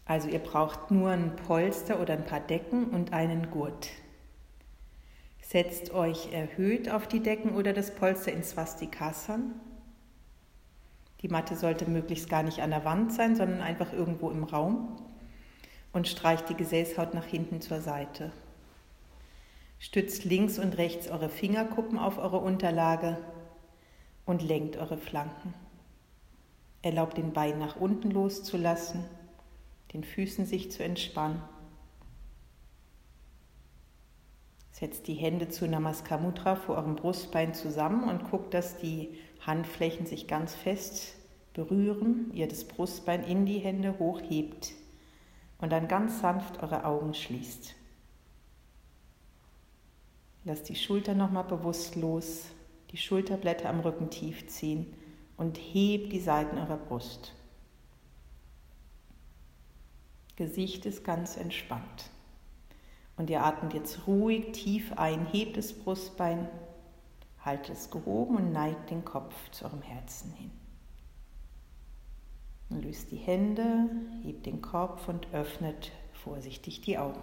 Also ihr braucht nur ein Polster oder ein paar Decken und einen Gurt. Setzt euch erhöht auf die Decken oder das Polster in Svastikasan. Die Matte sollte möglichst gar nicht an der Wand sein, sondern einfach irgendwo im Raum. Und streicht die Gesäßhaut nach hinten zur Seite. Stützt links und rechts eure Fingerkuppen auf eure Unterlage und lenkt eure Flanken. Erlaubt den Beinen nach unten loszulassen, den Füßen sich zu entspannen. Setzt die Hände zu Namaskar Mudra vor eurem Brustbein zusammen und guckt, dass die Handflächen sich ganz fest berühren, ihr das Brustbein in die Hände hochhebt und dann ganz sanft eure Augen schließt. Lasst die Schultern nochmal bewusst los, die Schulterblätter am Rücken tief ziehen und hebt die Seiten eurer Brust. Gesicht ist ganz entspannt. Und ihr atmet jetzt ruhig tief ein, hebt das Brustbein, haltet es gehoben und neigt den Kopf zu eurem Herzen hin. Und löst die Hände, hebt den Kopf und öffnet vorsichtig die Augen.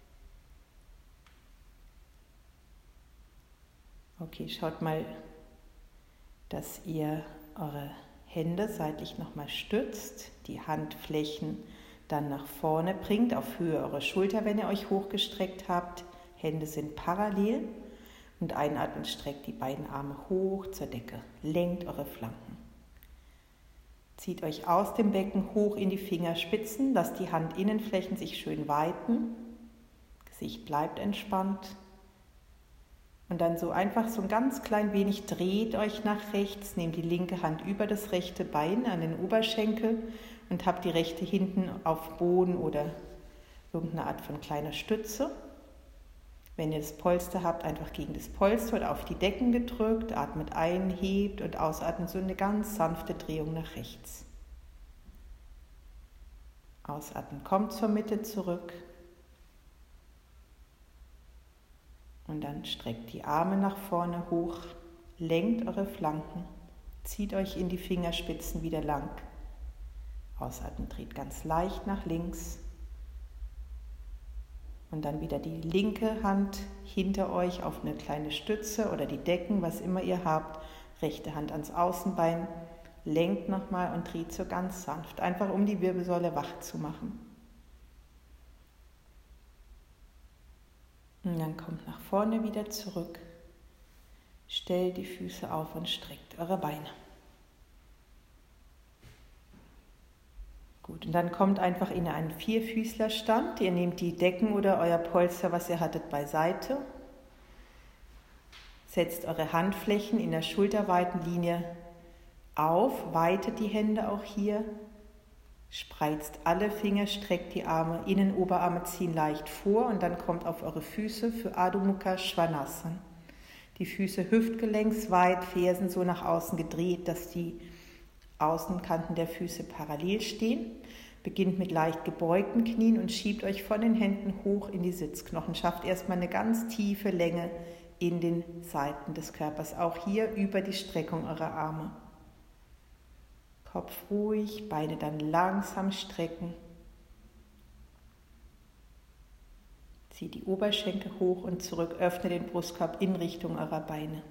Okay, schaut mal, dass ihr eure Hände seitlich nochmal stützt, die Handflächen dann nach vorne bringt, auf Höhe eurer Schulter, wenn ihr euch hochgestreckt habt. Hände sind parallel und einatmend streckt die beiden Arme hoch zur Decke. Lenkt eure Flanken. Zieht euch aus dem Becken hoch in die Fingerspitzen, lasst die Handinnenflächen sich schön weiten. Gesicht bleibt entspannt. Und dann so einfach so ein ganz klein wenig dreht euch nach rechts, nehmt die linke Hand über das rechte Bein an den Oberschenkel und habt die rechte hinten auf Boden oder irgendeine Art von kleiner Stütze. Wenn ihr das Polster habt, einfach gegen das Polster oder auf die Decken gedrückt, atmet ein, hebt und ausatmet so eine ganz sanfte Drehung nach rechts. Ausatmen, kommt zur Mitte zurück. Und dann streckt die Arme nach vorne hoch, lenkt eure Flanken, zieht euch in die Fingerspitzen wieder lang. Ausatmen, dreht ganz leicht nach links. Und dann wieder die linke Hand hinter euch auf eine kleine Stütze oder die Decken, was immer ihr habt. Rechte Hand ans Außenbein, lenkt nochmal und dreht so ganz sanft, einfach um die Wirbelsäule wach zu machen. Und dann kommt nach vorne wieder zurück, stellt die Füße auf und streckt eure Beine. Gut, und dann kommt einfach in einen Vierfüßlerstand. Ihr nehmt die Decken oder euer Polster, was ihr hattet, beiseite. Setzt eure Handflächen in der schulterweiten Linie auf, weitet die Hände auch hier. Spreizt alle Finger, streckt die Arme, Innenoberarme ziehen leicht vor und dann kommt auf eure Füße für Adho Mukha Svanasana. Die Füße hüftgelenksweit, Fersen so nach außen gedreht, dass die Außenkanten der Füße parallel stehen. Beginnt mit leicht gebeugten Knien und schiebt euch von den Händen hoch in die Sitzknochen. Schafft erstmal eine ganz tiefe Länge in den Seiten des Körpers, auch hier über die Streckung eurer Arme. Kopf ruhig, Beine dann langsam strecken. Zieht die Oberschenkel hoch und zurück, öffne den Brustkorb in Richtung eurer Beine.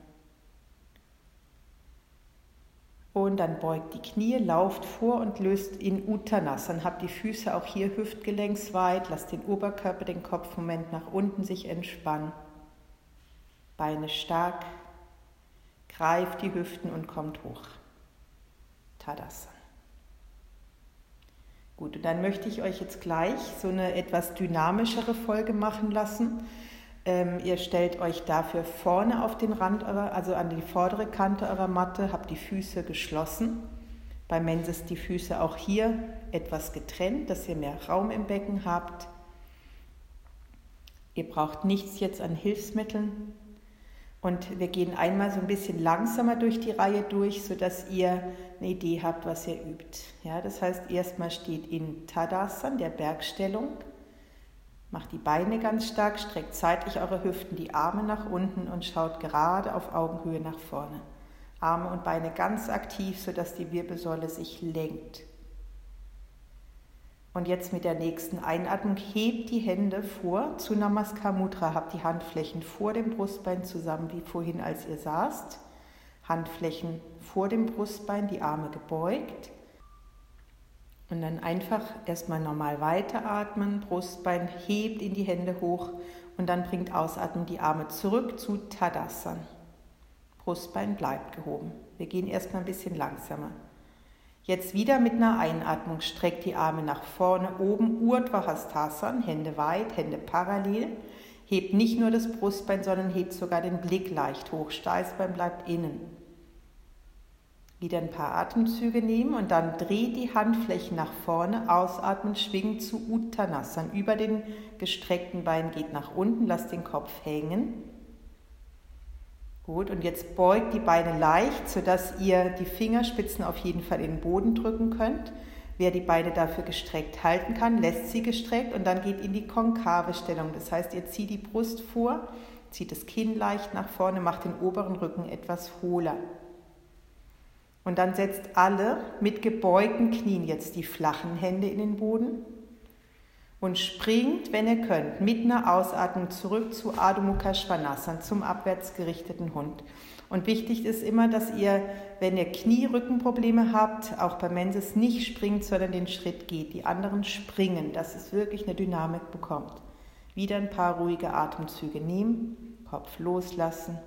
Und dann beugt die Knie, lauft vor und löst in Uttanasana. Habt die Füße auch hier hüftgelenksweit, lasst den Oberkörper, den Kopfmoment nach unten sich entspannen. Beine stark, greift die Hüften und kommt hoch. Tadasana. Gut, und dann möchte ich euch jetzt gleich so eine etwas dynamischere Folge machen lassen. Ihr stellt euch dafür vorne auf den Rand also an die vordere Kante eurer Matte, habt die Füße geschlossen. Bei Menses die Füße auch hier etwas getrennt, dass ihr mehr Raum im Becken habt. Ihr braucht nichts jetzt an Hilfsmitteln. Und wir gehen einmal so ein bisschen langsamer durch die Reihe durch, sodass ihr eine Idee habt, was ihr übt. Ja, das heißt, erstmal steht in Tadasana, der Bergstellung. Macht die Beine ganz stark, streckt seitlich eure Hüften, die Arme nach unten und schaut gerade auf Augenhöhe nach vorne. Arme und Beine ganz aktiv, sodass die Wirbelsäule sich lenkt. Und jetzt mit der nächsten Einatmung hebt die Hände vor zu Namaskar Mudra. Habt die Handflächen vor dem Brustbein zusammen wie vorhin, als ihr saßt. Handflächen vor dem Brustbein, die Arme gebeugt. Und dann einfach erstmal normal weiteratmen. Brustbein hebt in die Hände hoch und dann bringt Ausatmen die Arme zurück zu Tadasana. Brustbein bleibt gehoben. Wir gehen erstmal ein bisschen langsamer. Jetzt wieder mit einer Einatmung, streckt die Arme nach vorne, oben, Urdhva Hastasana, Hände weit, Hände parallel. Hebt nicht nur das Brustbein, sondern hebt sogar den Blick leicht hoch. Steißbein bleibt innen. Wieder ein paar Atemzüge nehmen und dann dreht die Handflächen nach vorne, ausatmen, schwingt zu Uttanasana. Über den gestreckten Bein geht nach unten, lasst den Kopf hängen. Gut, und jetzt beugt die Beine leicht, sodass ihr die Fingerspitzen auf jeden Fall in den Boden drücken könnt. Wer die Beine dafür gestreckt halten kann, lässt sie gestreckt und dann geht in die konkave Stellung. Das heißt, ihr zieht die Brust vor, zieht das Kinn leicht nach vorne, macht den oberen Rücken etwas hohler. Und dann setzt alle mit gebeugten Knien jetzt die flachen Hände in den Boden und springt, wenn ihr könnt, mit einer Ausatmung zurück zu Adho Mukha Svanasana, zum abwärts gerichteten Hund. Und wichtig ist immer, dass ihr, wenn ihr Knie-Rückenprobleme habt, auch bei Menses nicht springt, sondern den Schritt geht. Die anderen springen, dass es wirklich eine Dynamik bekommt. Wieder ein paar ruhige Atemzüge nehmen, Kopf loslassen.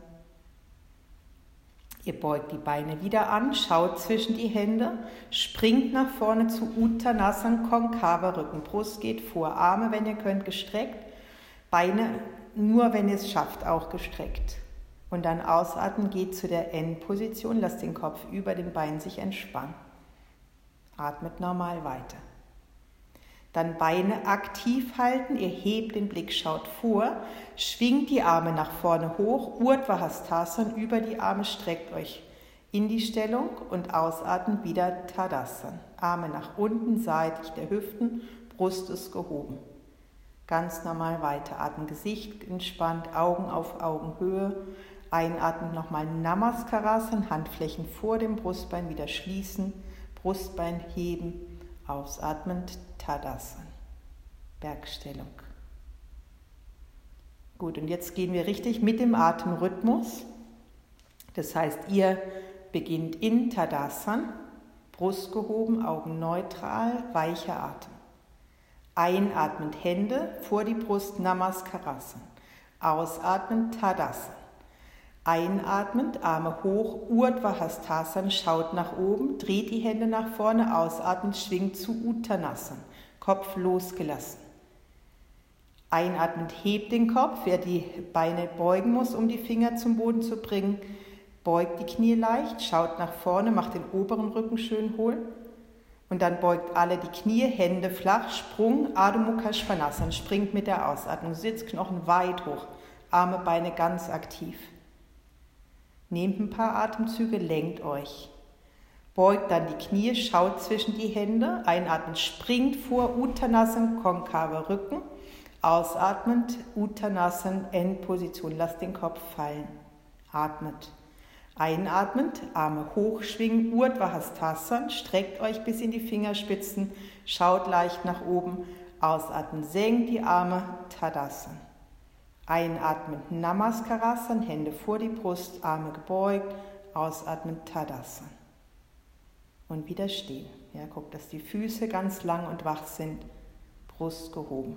Ihr beugt die Beine wieder an, schaut zwischen die Hände, springt nach vorne zu Uttanasana, konkaver Rücken. Brust geht vor, Arme, wenn ihr könnt, gestreckt, Beine nur, wenn ihr es schafft, auch gestreckt. Und dann ausatmen, geht zu der Endposition, lasst den Kopf über den Beinen sich entspannen. Atmet normal weiter. Dann Beine aktiv halten, ihr hebt den Blick, schaut vor, schwingt die Arme nach vorne hoch, Urdhva Hastasana, über die Arme streckt euch in die Stellung und ausatmen wieder Tadasana. Arme nach unten, seitlich der Hüften, Brust ist gehoben. Ganz normal weiteratmen, Gesicht entspannt, Augen auf Augenhöhe. Einatmen nochmal Namaskarasana, Handflächen vor dem Brustbein wieder schließen, Brustbein heben, ausatmend Tadasana, Bergstellung. Gut, und jetzt gehen wir richtig mit dem Atemrhythmus. Das heißt, ihr beginnt in Tadasana, Brust gehoben, Augen neutral, weicher Atem. Einatmend Hände vor die Brust, Namaskarasana. Ausatmend Tadasana. Einatmend, Arme hoch, Urdhva Hastasana, schaut nach oben, dreht die Hände nach vorne, ausatmend, schwingt zu Uttanasana, Kopf losgelassen. Einatmend, hebt den Kopf, wer die Beine beugen muss, um die Finger zum Boden zu bringen, beugt die Knie leicht, schaut nach vorne, macht den oberen Rücken schön hohl und dann beugt alle die Knie, Hände flach, Sprung, Adho Mukha Svanasana, springt mit der Ausatmung, Sitzknochen weit hoch, Arme, Beine ganz aktiv. Nehmt ein paar Atemzüge, lenkt euch. Beugt dann die Knie, schaut zwischen die Hände. Einatmend, springt vor, Uttanasana, konkaver Rücken. Ausatmend, Uttanasana, Endposition. Lasst den Kopf fallen. Atmet. Einatmend, Arme hochschwingen, Urdhva Hastasana. Streckt euch bis in die Fingerspitzen. Schaut leicht nach oben. Ausatmen, senkt die Arme, Tadasana. Einatmend Namaskarasana, Hände vor die Brust, Arme gebeugt, ausatmend Tadasana. Und wieder stehen. Ja, guckt, dass die Füße ganz lang und wach sind, Brust gehoben.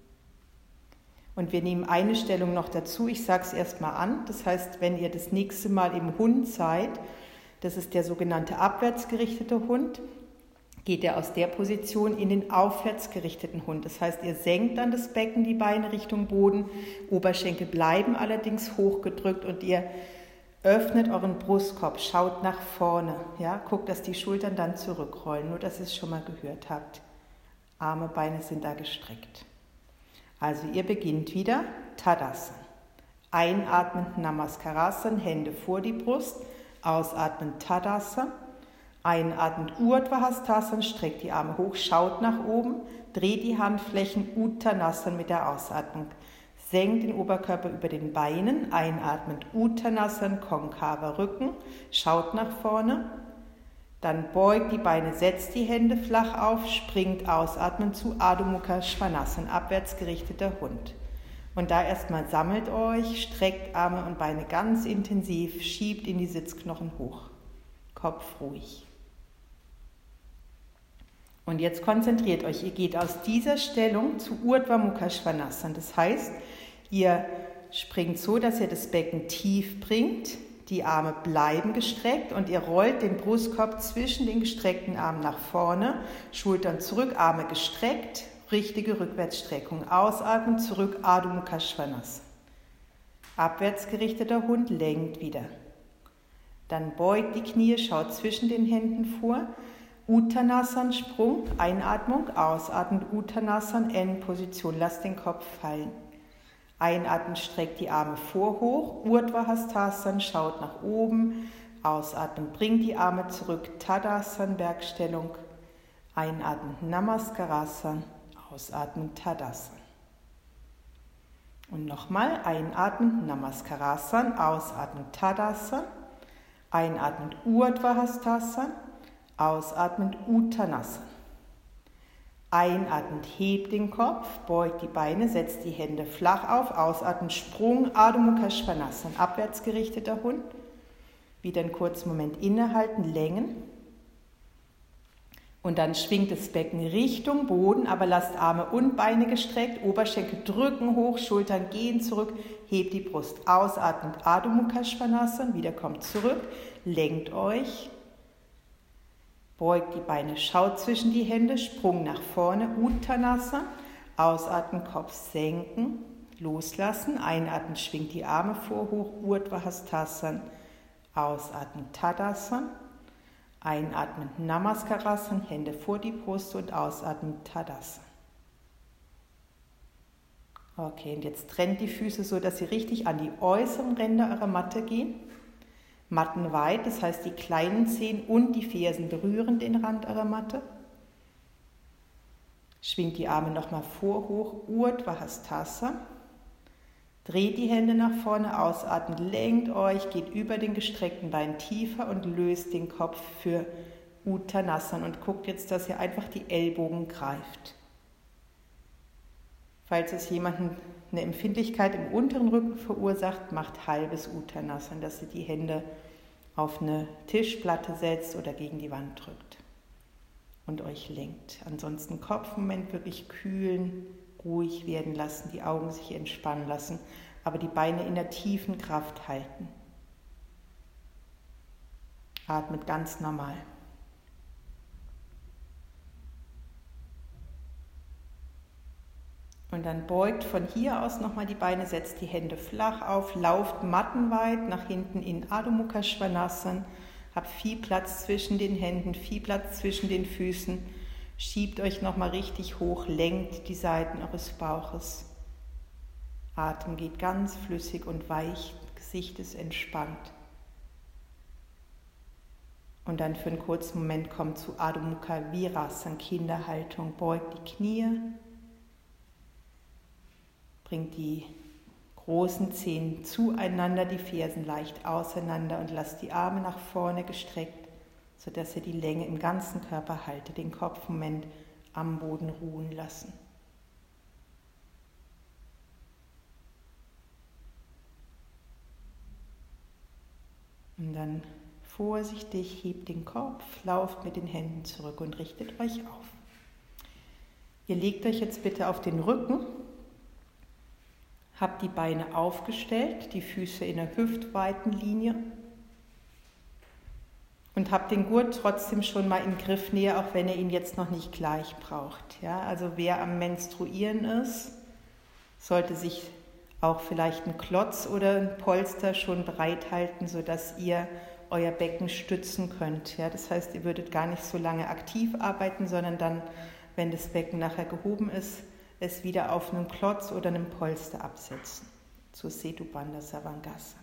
Und wir nehmen eine Stellung noch dazu, ich sage es erstmal an, das heißt, wenn ihr das nächste Mal im Hund seid, das ist der sogenannte abwärts gerichtete Hund, geht er aus der Position in den aufwärts gerichteten Hund. Das heißt, ihr senkt dann das Becken, die Beine Richtung Boden, Oberschenkel bleiben allerdings hochgedrückt und ihr öffnet euren Brustkorb, schaut nach vorne. Ja? Guckt, dass die Schultern dann zurückrollen, nur dass ihr es schon mal gehört habt. Arme, Beine sind da gestreckt. Also ihr beginnt wieder Tadasana. Einatmend Namaskarasana, Hände vor die Brust, ausatmend Tadasana. Einatmend Urdhva Hastasana, streckt die Arme hoch, schaut nach oben, dreht die Handflächen Uttanasana mit der Ausatmung. Senkt den Oberkörper über den Beinen, einatmend Uttanasana, konkaver Rücken, schaut nach vorne. Dann beugt die Beine, setzt die Hände flach auf, springt ausatmen zu Adho Mukha Svanasana, abwärts gerichteter Hund. Und da erstmal sammelt euch, streckt Arme und Beine ganz intensiv, schiebt in die Sitzknochen hoch. Kopf ruhig. Und jetzt konzentriert euch, ihr geht aus dieser Stellung zu Urdhva Mukha Svanasana. Das heißt, ihr springt so, dass ihr das Becken tief bringt, die Arme bleiben gestreckt und ihr rollt den Brustkorb zwischen den gestreckten Armen nach vorne, Schultern zurück, Arme gestreckt, richtige Rückwärtsstreckung. Ausatmen, zurück, Adho Mukha Svanasana. Abwärts gerichteter Hund lenkt wieder. Dann beugt die Knie, schaut zwischen den Händen vor. Uttanasana, Sprung, Einatmung, ausatmen, Uttanasana, Endposition, lasst den Kopf fallen. Einatmen, streckt die Arme vor hoch, Urdhva Hastasana, schaut nach oben. Ausatmen, bringt die Arme zurück, Tadasana, Bergstellung. Einatmen, Namaskarasana, ausatmen, Tadasana. Und nochmal, einatmen, Namaskarasana, ausatmen, Tadasana. Einatmen, Urdhva Hastasana, ausatmen, Uttanasana. Einatmend, hebt den Kopf, beugt die Beine, setzt die Hände flach auf, ausatmend, Sprung, Adho Mukha Svanasana, abwärts gerichteter Hund. Wieder einen kurzen Moment innehalten, längen. Und dann schwingt das Becken Richtung Boden, aber lasst Arme und Beine gestreckt, Oberschenkel drücken hoch, Schultern gehen zurück, hebt die Brust, ausatmend, Adho Mukha Svanasana, wieder kommt zurück, lenkt euch. Beugt die Beine, schaut zwischen die Hände, Sprung nach vorne, Uttanasana, ausatmen, Kopf senken, loslassen, einatmen, schwingt die Arme vor, hoch, Urdhva Hastasana, ausatmen, Tadasana, einatmen, Namaskarasana, Hände vor die Brust und ausatmen, Tadasana. Okay, und jetzt trennt die Füße so, dass sie richtig an die äußeren Ränder eurer Matte gehen. Mattenweit, das heißt die kleinen Zehen und die Fersen berühren den Rand eurer Matte. Schwingt die Arme nochmal vor, hoch, Urdhva Hastasana. Dreht die Hände nach vorne, ausatmet, lenkt euch, geht über den gestreckten Bein tiefer und löst den Kopf für Uttanasana und guckt jetzt, dass ihr einfach die Ellbogen greift. Falls es jemanden eine Empfindlichkeit im unteren Rücken verursacht, macht halbes Uttanasana, dass ihr die Hände auf eine Tischplatte setzt oder gegen die Wand drückt und euch lenkt. Ansonsten Kopfmoment wirklich kühlen, ruhig werden lassen, die Augen sich entspannen lassen, aber die Beine in der tiefen Kraft halten. Atmet ganz normal. Und dann beugt von hier aus nochmal die Beine, setzt die Hände flach auf, lauft mattenweit nach hinten in Adho Mukha Svanasana, habt viel Platz zwischen den Händen, viel Platz zwischen den Füßen, schiebt euch nochmal richtig hoch, lenkt die Seiten eures Bauches. Atem geht ganz flüssig und weich, Gesicht ist entspannt. Und dann für einen kurzen Moment kommt zu Adho Mukha Virasana, Kinderhaltung, beugt die Knie, bringt die großen Zehen zueinander, die Fersen leicht auseinander und lasst die Arme nach vorne gestreckt, sodass ihr die Länge im ganzen Körper haltet, den Kopf einen Moment am Boden ruhen lassen. Und dann vorsichtig hebt den Kopf, lauft mit den Händen zurück und richtet euch auf. Ihr legt euch jetzt bitte auf den Rücken, habt die Beine aufgestellt, die Füße in der hüftweiten Linie und habt den Gurt trotzdem schon mal in Griffnähe, auch wenn ihr ihn jetzt noch nicht gleich braucht. Ja, also wer am Menstruieren ist, sollte sich auch vielleicht ein Klotz oder ein Polster schon bereithalten, sodass ihr euer Becken stützen könnt. Ja, das heißt, ihr würdet gar nicht so lange aktiv arbeiten, sondern dann, wenn das Becken nachher gehoben ist, es wieder auf einem Klotz oder einem Polster absetzen, zur Setubandha Savangasa.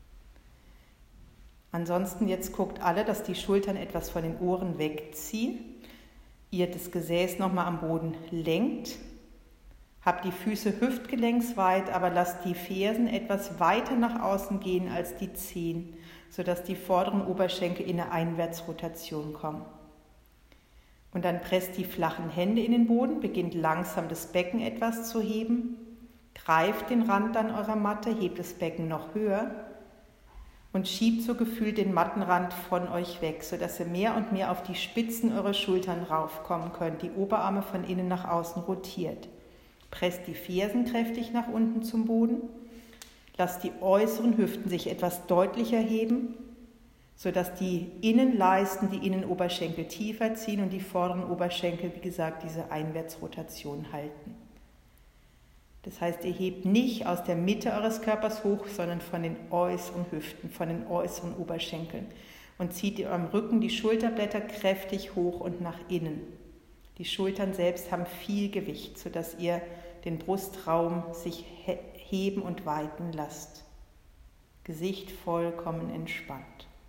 Ansonsten jetzt guckt alle, dass die Schultern etwas von den Ohren wegziehen, ihr das Gesäß nochmal am Boden lenkt, habt die Füße hüftgelenksweit, aber lasst die Fersen etwas weiter nach außen gehen als die Zehen. sodass die vorderen Oberschenkel in eine Einwärtsrotation kommen. Und dann presst die flachen Hände in den Boden, beginnt langsam das Becken etwas zu heben, greift den Rand dann eurer Matte, hebt das Becken noch höher und schiebt so gefühlt den Mattenrand von euch weg, sodass ihr mehr und mehr auf die Spitzen eurer Schultern raufkommen könnt, die Oberarme von innen nach außen rotiert. Presst die Fersen kräftig nach unten zum Boden, lasst die äußeren Hüften sich etwas deutlicher heben, sodass die Innenleisten, die Innenoberschenkel tiefer ziehen und die vorderen Oberschenkel, wie gesagt, diese Einwärtsrotation halten. Das heißt, ihr hebt nicht aus der Mitte eures Körpers hoch, sondern von den äußeren Hüften, von den äußeren Oberschenkeln und zieht ihr am Rücken die Schulterblätter kräftig hoch und nach innen. Die Schultern selbst haben viel Gewicht, sodass ihr den Brustraum sich heben und weiten lasst. Gesicht vollkommen entspannt.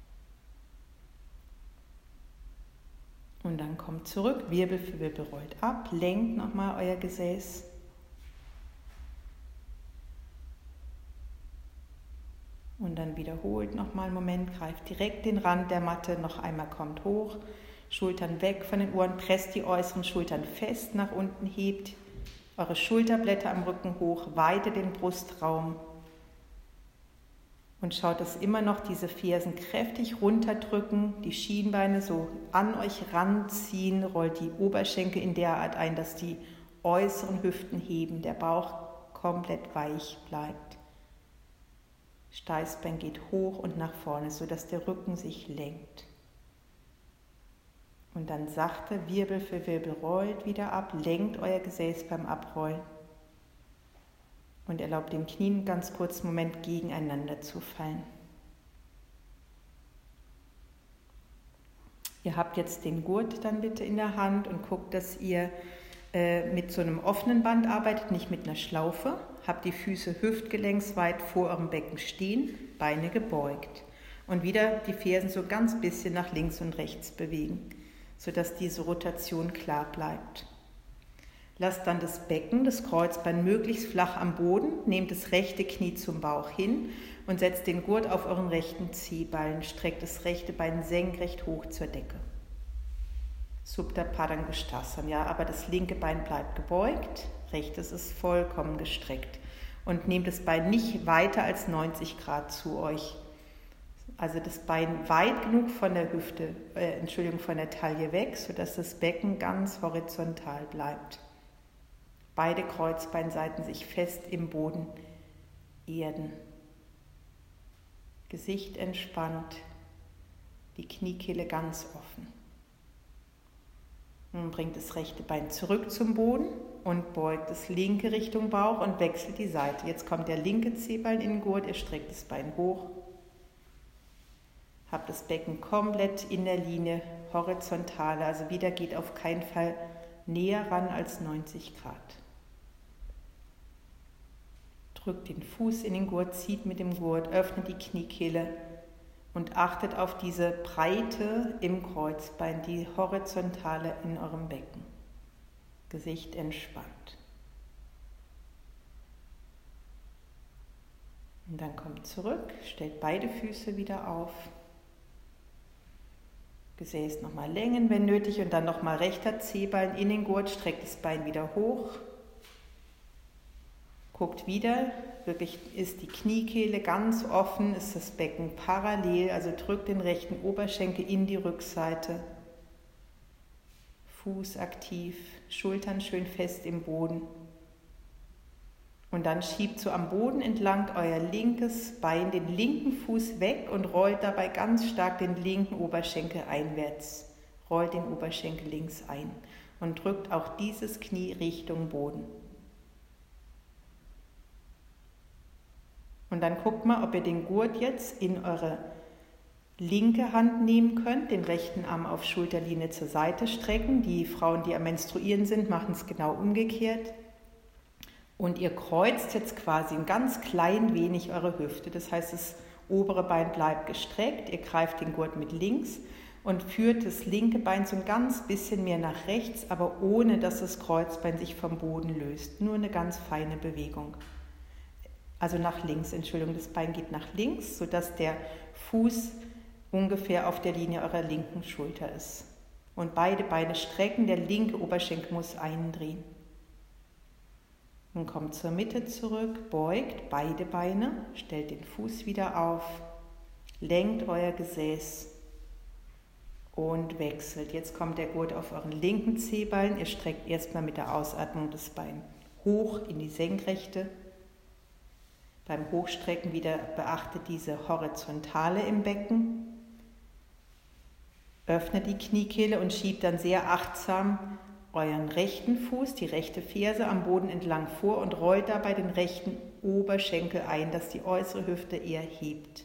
Und dann kommt zurück, Wirbel für Wirbel rollt ab, lenkt nochmal euer Gesäß. Und dann wiederholt nochmal einen Moment, greift direkt den Rand der Matte, noch einmal kommt hoch, Schultern weg von den Ohren, presst die äußeren Schultern fest nach unten, hebt eure Schulterblätter am Rücken hoch, weitet den Brustraum und schaut, dass immer noch diese Fersen kräftig runterdrücken, die Schienbeine so an euch ranziehen, rollt die Oberschenkel in der Art ein, dass die äußeren Hüften heben, der Bauch komplett weich bleibt. Steißbein geht hoch und nach vorne, sodass der Rücken sich lenkt. Und dann sachte Wirbel für Wirbel rollt wieder ab, lenkt euer Gesäß beim Abrollen und erlaubt den Knien ganz kurz einen Moment gegeneinander zu fallen. Ihr habt jetzt den Gurt dann bitte in der Hand und guckt, dass ihr mit so einem offenen Band arbeitet, nicht mit einer Schlaufe. Habt die Füße hüftgelenksweit vor eurem Becken stehen, Beine gebeugt. Und wieder die Fersen so ganz bisschen nach links und rechts bewegen, sodass diese Rotation klar bleibt. Lasst dann das Becken, das Kreuzbein möglichst flach am Boden, nehmt das rechte Knie zum Bauch hin und setzt den Gurt auf euren rechten Zehballen, streckt das rechte Bein senkrecht hoch zur Decke. Supta Padangusthasana, ja, aber das linke Bein bleibt gebeugt, rechtes ist vollkommen gestreckt und nehmt das Bein nicht weiter als 90 Grad zu euch. Also das Bein weit genug von der Hüfte, von der Taille weg, sodass das Becken ganz horizontal bleibt. Beide Kreuzbeinseiten sich fest im Boden erden. Gesicht entspannt, die Kniekehle ganz offen. Nun bringt das rechte Bein zurück zum Boden und beugt das linke Richtung Bauch und wechselt die Seite. Jetzt kommt der linke Zehballen in den Gurt, ihr streckt das Bein hoch. Habt das Becken komplett in der Linie, horizontal, also wieder geht auf keinen Fall näher ran als 90 Grad. Drückt den Fuß in den Gurt, zieht mit dem Gurt, öffnet die Kniekehle und achtet auf diese Breite im Kreuzbein, die horizontale in eurem Becken. Gesicht entspannt. Und dann kommt zurück, stellt beide Füße wieder auf. Gesäß nochmal längen, wenn nötig, und dann nochmal rechter Zehballen in den Gurt, streckt das Bein wieder hoch. Guckt wieder, wirklich ist die Kniekehle ganz offen, ist das Becken parallel, also drückt den rechten Oberschenkel in die Rückseite. Fuß aktiv, Schultern schön fest im Boden. Und dann schiebt so am Boden entlang euer linkes Bein, den linken Fuß weg und rollt dabei ganz stark den linken Oberschenkel einwärts. Rollt den Oberschenkel links ein und drückt auch dieses Knie Richtung Boden. Und dann guckt mal, ob ihr den Gurt jetzt in eure linke Hand nehmen könnt, den rechten Arm auf Schulterlinie zur Seite strecken. Die Frauen, die am Menstruieren sind, machen es genau umgekehrt. Und ihr kreuzt jetzt quasi ein ganz klein wenig eure Hüfte. Das heißt, das obere Bein bleibt gestreckt. Ihr greift den Gurt mit links und führt das linke Bein so ein ganz bisschen mehr nach rechts, aber ohne, dass das Kreuzbein sich vom Boden löst. Nur eine ganz feine Bewegung. Also nach links, Entschuldigung, das Bein geht nach links, sodass der Fuß ungefähr auf der Linie eurer linken Schulter ist. Und beide Beine strecken, der linke Oberschenkel muss eindrehen. Und kommt zur Mitte zurück, beugt beide Beine, stellt den Fuß wieder auf, lenkt euer Gesäß und wechselt. Jetzt kommt der Gurt auf euren linken Zehballen. Ihr streckt erstmal mit der Ausatmung das Bein hoch in die Senkrechte. Beim Hochstrecken wieder beachtet diese Horizontale im Becken. Öffnet die Kniekehle und schiebt dann sehr achtsam euren rechten Fuß, die rechte Ferse am Boden entlang vor und rollt dabei den rechten Oberschenkel ein, dass die äußere Hüfte eher hebt.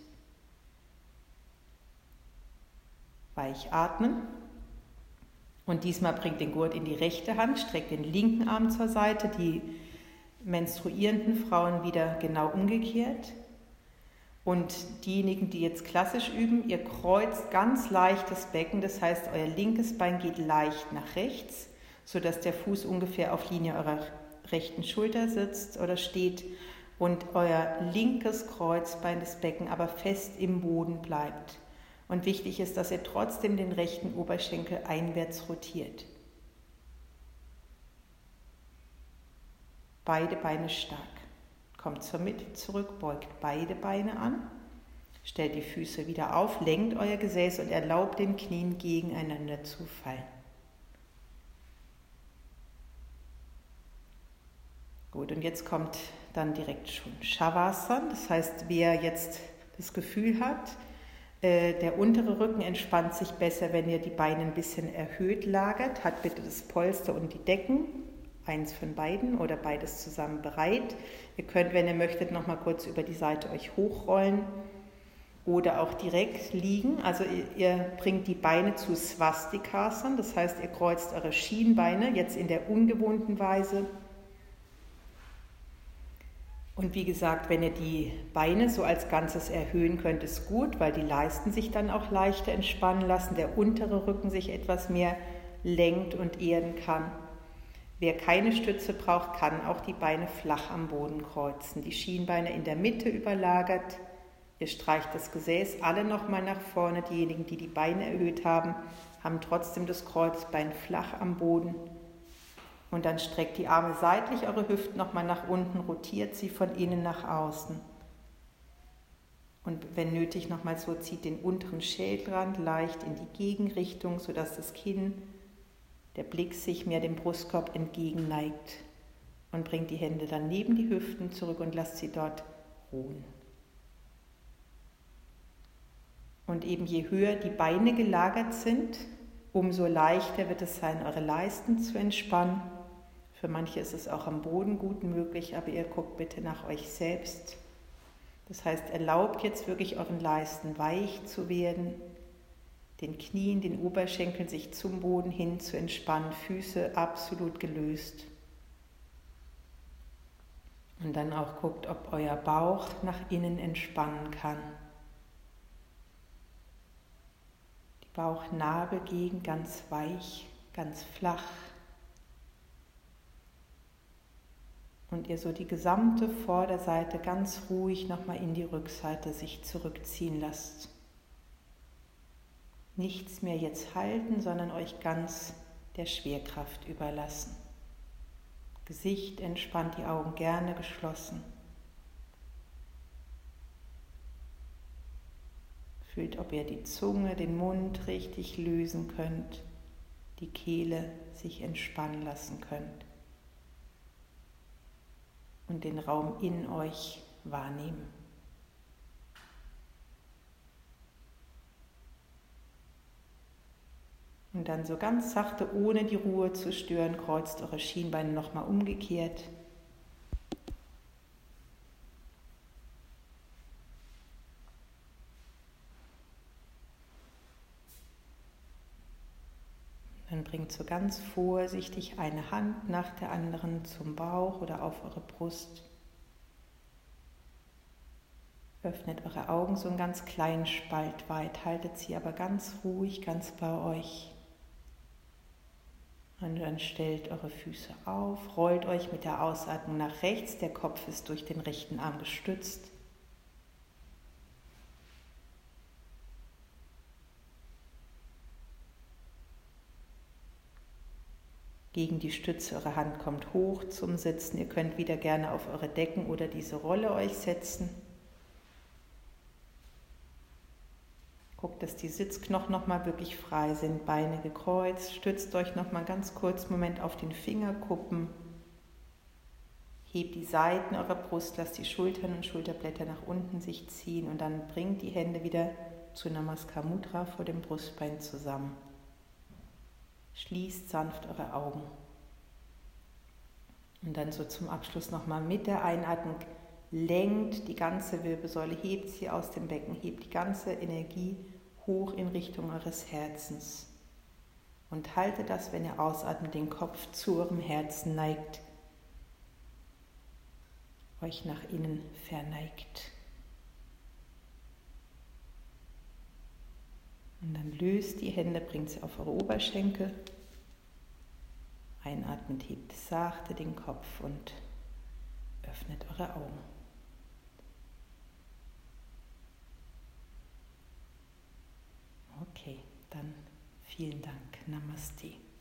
Weich atmen. Und diesmal bringt den Gurt in die rechte Hand, streckt den linken Arm zur Seite, die menstruierenden Frauen wieder genau umgekehrt. Und diejenigen, die jetzt klassisch üben, ihr kreuzt ganz leicht das Becken, das heißt, euer linkes Bein geht leicht nach rechts, sodass der Fuß ungefähr auf Linie eurer rechten Schulter sitzt oder steht und euer linkes Kreuzbein, das Becken, aber fest im Boden bleibt. Und wichtig ist, dass ihr trotzdem den rechten Oberschenkel einwärts rotiert. Beide Beine stark. Kommt zur Mitte zurück, beugt beide Beine an, stellt die Füße wieder auf, lenkt euer Gesäß und erlaubt den Knien gegeneinander zu fallen. Gut, und jetzt kommt dann direkt schon Shavasana, das heißt, wer jetzt das Gefühl hat, der untere Rücken entspannt sich besser, wenn ihr die Beine ein bisschen erhöht lagert, hat bitte das Polster und die Decken, eins von beiden oder beides zusammen bereit. Ihr könnt, wenn ihr möchtet, noch mal kurz über die Seite euch hochrollen oder auch direkt liegen. Also ihr bringt die Beine zu Svastikasana, das heißt, ihr kreuzt eure Schienbeine jetzt in der ungewohnten Weise. Und wie gesagt, wenn ihr die Beine so als Ganzes erhöhen könnt, ist gut, weil die Leisten sich dann auch leichter entspannen lassen, der untere Rücken sich etwas mehr lenkt und erden kann. Wer keine Stütze braucht, kann auch die Beine flach am Boden kreuzen. Die Schienbeine in der Mitte überlagert. Ihr streicht das Gesäß alle nochmal nach vorne. Diejenigen, die die Beine erhöht haben, haben trotzdem das Kreuzbein flach am Boden. Und dann streckt die Arme seitlich, eure Hüften nochmal nach unten, rotiert sie von innen nach außen. Und wenn nötig nochmal so, zieht den unteren Schädelrand leicht in die Gegenrichtung, sodass das Kinn, der Blick sich mehr dem Brustkorb entgegenneigt. Und bringt die Hände dann neben die Hüften zurück und lasst sie dort ruhen. Und eben je höher die Beine gelagert sind, umso leichter wird es sein, eure Leisten zu entspannen. Für manche ist es auch am Boden gut möglich, aber ihr guckt bitte nach euch selbst. Das heißt, erlaubt jetzt wirklich euren Leisten weich zu werden, den Knien, den Oberschenkeln sich zum Boden hin zu entspannen, Füße absolut gelöst. Und dann auch guckt, ob euer Bauch nach innen entspannen kann. Die Bauchnabelgegend ganz weich, ganz flach. Und ihr so die gesamte Vorderseite ganz ruhig nochmal in die Rückseite sich zurückziehen lasst. Nichts mehr jetzt halten, sondern euch ganz der Schwerkraft überlassen. Gesicht entspannt, die Augen gerne geschlossen. Fühlt, ob ihr die Zunge, den Mund richtig lösen könnt, die Kehle sich entspannen lassen könnt. Und den Raum in euch wahrnehmen. Und dann so ganz sachte, ohne die Ruhe zu stören, kreuzt eure Schienbeine nochmal umgekehrt. Dann bringt so ganz vorsichtig eine Hand nach der anderen zum Bauch oder auf eure Brust. Öffnet eure Augen so einen ganz kleinen Spalt weit, haltet sie aber ganz ruhig, ganz bei euch. Und dann stellt eure Füße auf, rollt euch mit der Ausatmung nach rechts, der Kopf ist durch den rechten Arm gestützt. Gegen die Stütze, eure Hand kommt hoch zum Sitzen. Ihr könnt wieder gerne auf eure Decken oder diese Rolle euch setzen. Guckt, dass die Sitzknochen nochmal wirklich frei sind, Beine gekreuzt. Stützt euch nochmal ganz kurz einen Moment auf den Fingerkuppen. Hebt die Seiten eurer Brust, lasst die Schultern und Schulterblätter nach unten sich ziehen und dann bringt die Hände wieder zu Namaskar Mudra vor dem Brustbein zusammen. Schließt sanft eure Augen. Und dann so zum Abschluss nochmal mit der Einatmung. Lenkt die ganze Wirbelsäule, hebt sie aus dem Becken, hebt die ganze Energie hoch in Richtung eures Herzens. Und haltet das, wenn ihr ausatmet, den Kopf zu eurem Herzen neigt, euch nach innen verneigt. Und dann löst die Hände, bringt sie auf eure Oberschenkel. Einatmend hebt sachte den Kopf und öffnet eure Augen. Okay, dann vielen Dank. Namaste.